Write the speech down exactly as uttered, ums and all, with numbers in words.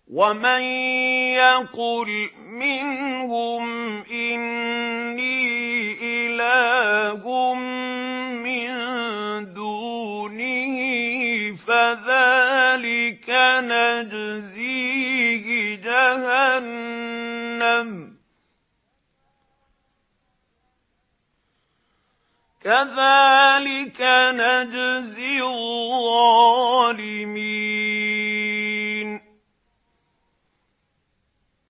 وَمَن يَقُلْ مِنْهُمْ إِنِّي إِلَٰهٌ مِّن دُونِهِ فَذَٰلِكَ نَجْزِيهِ جَهَنَّمَ ۚ كَذَٰلِكَ نَجْزِي الظَّالِمِينَ